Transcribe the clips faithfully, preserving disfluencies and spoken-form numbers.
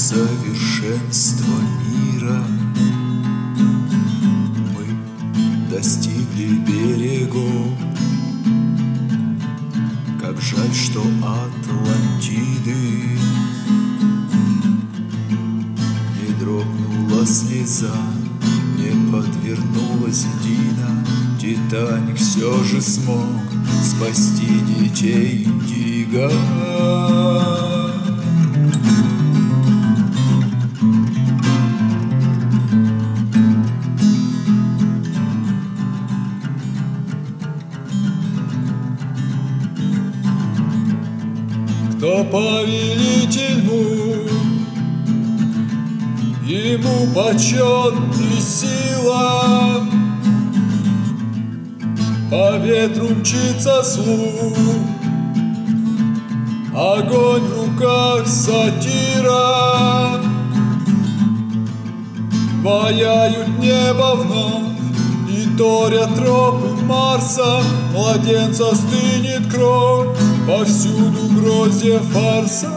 совершенства мира. Мы достигли берегов. Как жаль, что Атлантиды не дрогнула слеза, не подвернулась Дина. Титаник все же смог спасти детей Индиго. Кто повелитель мук, ему почет и сила. По ветру мчится слух, огонь в руках сатира. Ваяют небо вновь и торят тропы Марса. Младенца стынет кровь, повсюду гроздья фарса.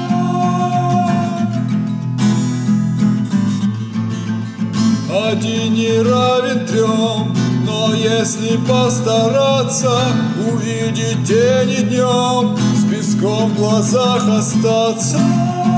Один не равен трем, но если постараться, увидеть тени днем, с песком в глазах остаться.